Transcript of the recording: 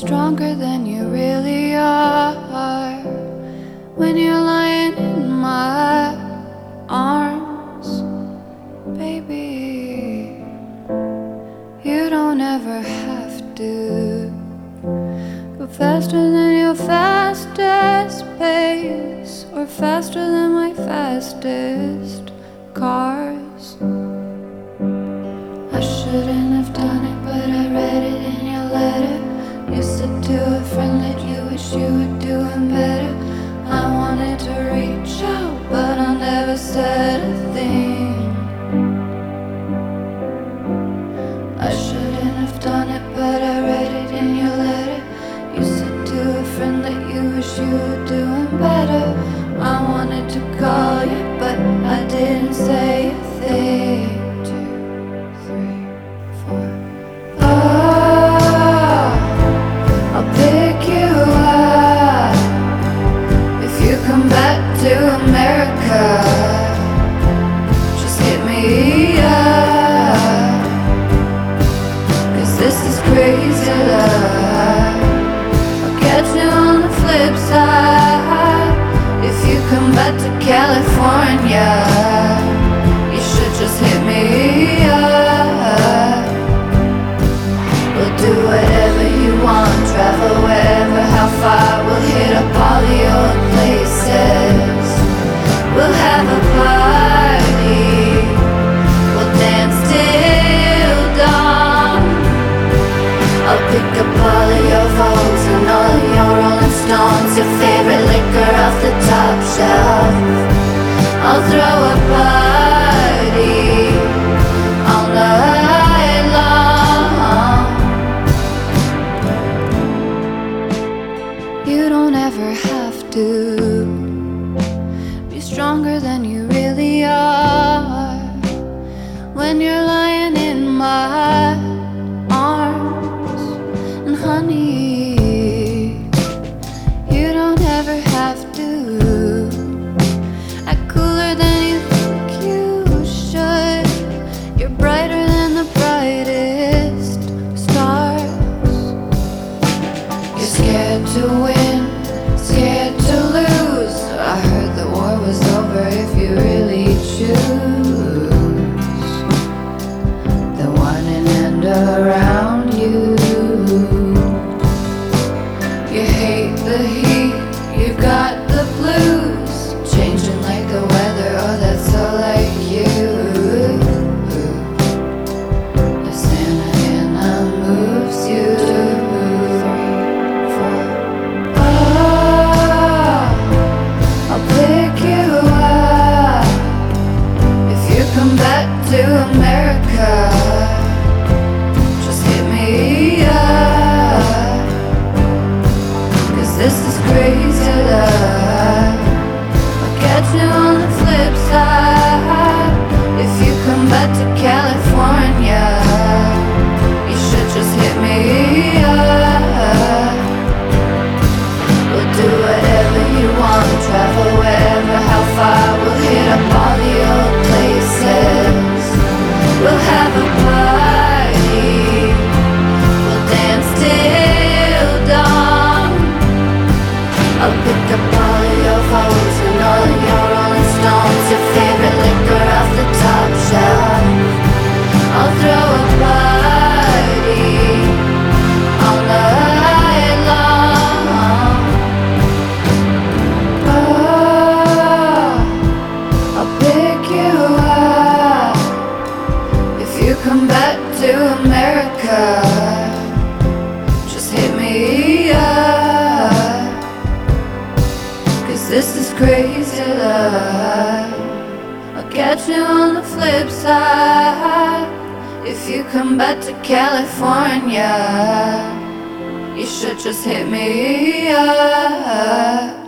stronger than you really are when you're lying in my arms, baby. You don't ever have to go faster than your fastest pace, or faster than my fastest cars. I shouldn't have done it, but I read it in your letter. You said to a friend that you wish you were doing better. I wanted to reach out, but I never said a thing. I shouldn't have done it, but I read it in your letter. You said to a friend that you wish you were doing better. I wanted to call you, but I didn't say a thing. I'll pick you up if you come back to America. Just hit me up, 'cause this is crazy love. I'll catch you on the flip side. If you come back to California, you should just hit me up. We'll do whatever you want, travel wherever, how far. We'll hit up all the old places. We'll have a party. We'll dance till dawn. I'll pick up all of your Vogues and all of your Rolling Stones, your favorite liquor off the top shelf. I'll throw a party all night long. You don't ever have to be stronger than you really are when you're lying in my arms. And honey, you don't ever have to act cooler than you think you should. You're brighter than the brightest stars. You're scared to win, scared to lose. I heard the war was over if you really choose the one and end around you. You hate the heat, you got the blues, changing like the weather, oh that's so like you. The Santa Ana moves you. 3, 4. I'll pick you up if you come back to America. Just hit me up, 'cause this is crazy love. I'll catch you on the flip side. If you come back to California, you should just hit me up. We'll do whatever you want, travel wherever, how far. We'll hit up all the old places. We'll have a party. We'll dance till dawn. I'll pick up all of your Vogues and all of your Rolling Stones, your favorite liquor off the top shelf. I'll throw a party all night long. I'll pick you up if you come back to America. Just hit me up, 'cause this is crazy love. I'll catch you on the flip side. If you come back to California, you should just hit me up.